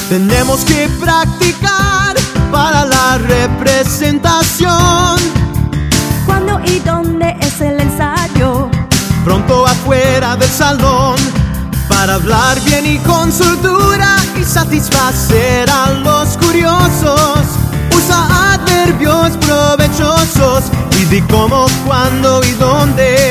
Tenemos que practicar para la representación. ¿Cuándo y dónde es el ensayo? Pronto afuera del salón, para hablar bien y con soltura y satisfacer a los curiosos. Usa adverbios provechosos y di cómo, cuándo y dónde.